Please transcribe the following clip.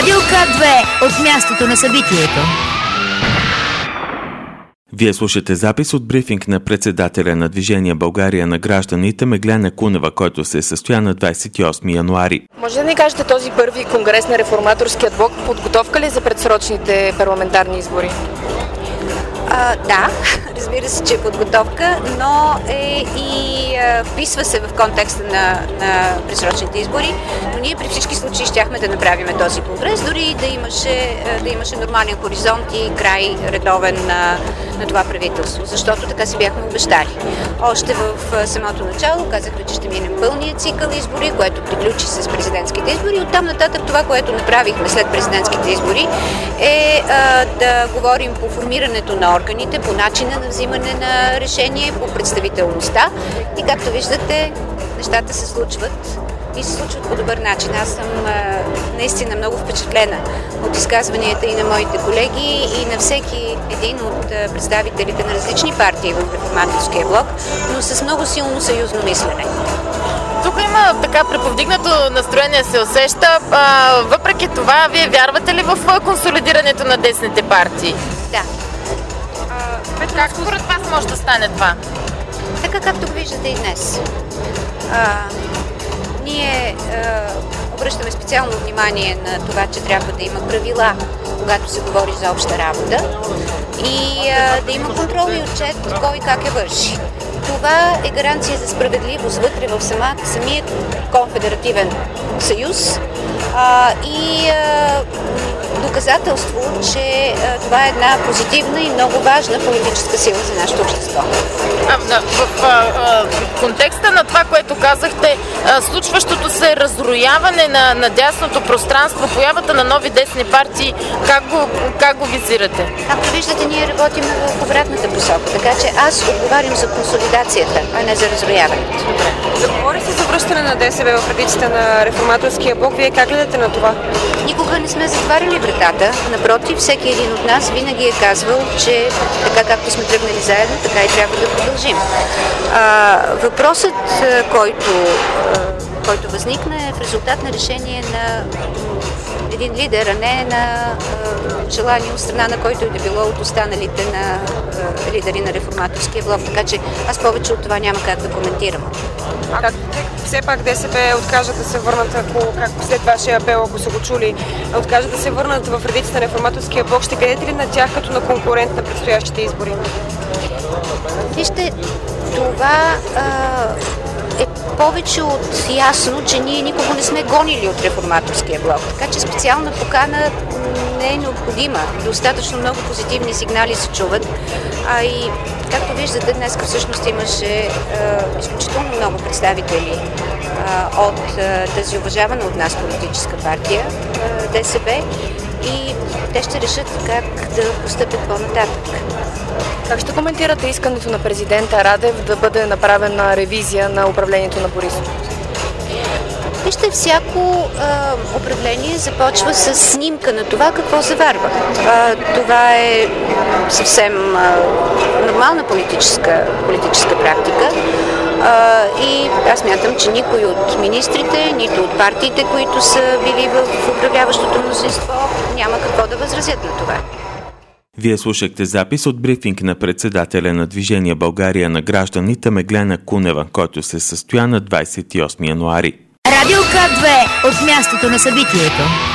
Радио К2 от мястото на събитието. Вие слушате запис от брифинг на председателя на Движение България на гражданите Меглена Кунева, който се състоя на 28 януари. Може да ни кажете, този първи конгрес на Реформаторския блок подготовка ли за предсрочните парламентарни избори? Да, разбира се, че е подготовка, но вписва се в контекста на предсрочните избори, но ние при всички случаи щяхме да направим този конгрес, дори да имаше нормален хоризонт и край редовен на това правителство, защото така си бяхме обещали. Още в самото начало казахме, че ще минем пълния цикъл избори, което приключи с президентските избори. Оттам нататък това, което направихме след президентските избори, е да говорим по формирането на органите, по начина на взимане на решение, по представителността. И както виждате, нещата се случват и се случват по добър начин. Аз съм наистина много впечатлена от изказванията и на моите колеги и на всеки един от представителите на различни партии в Реформаторския блок, но с много силно съюзно мислене. Тук има така преповдигнато настроение, се усеща. Въпреки това, вие вярвате ли в консолидирането на десните партии? Да. Как според вас може да стане това? Така както го виждате и днес. Ние обръщаме специално внимание на това, че трябва да има правила, когато се говори за обща работа и да има контрол и отчет кой как я върши. Това е гаранция за справедливост вътре в самия конфедеративен съюз и доказателство, че това е една позитивна и много важна политическа сила за нашето общество. В контекста на това, което казахте, случващото се разрояване на дясното пространство, появата на нови десни партии, как го визирате? Както виждате, ние работим в обратната посока, така че аз отговарям за консолидацията, а не за разрояването. Заговори се за връщане на ДСБ в редиците на Реформаторския блок. Вие как гледате на това? Никога не сме затваряли вратата. Напротив, всеки един от нас винаги е казвал, че така както сме тръгнали заедно, така и трябва да продължим. Въпросът, който възникна, е в резултат на решение на един лидер, а не на желание от страна на който и да било от останалите на лидери на Реформаторския блок. Така че аз повече от това няма как да коментирам. Все пак ДСБ откажат да се върнат, както след вашия апел, ако са го чули, откажат да се върнат в редиците на Реформаторския блок. Ще гледате ли на тях като на конкурент на предстоящите избори? Вижте, това е повече от ясно, че ние никого не сме гонили от Реформаторския блок. Така че специална покана не е необходима. Достатъчно много позитивни сигнали се чуват. И както виждате, днес всъщност имаше изключително много представители от тази уважавана от нас политическа партия, ДСБ, и те ще решат как да постъпят по-нататък. Как ще коментирате искането на президента Радев да бъде направена ревизия на управлението на Борисов? Вижте, всяко управление започва с снимка на това какво заварва. Това е съвсем нормална политическа практика. И аз мятам, че никой от министрите, нито от партиите, които са били в управляващото мнозинство, няма какво да възразят на това. Вие слушахте запис от брифинг на председателя на Движение България на гражданите Меглена Кунева, който се състоя на 28 януари. Радио К2 от мястото на събитието.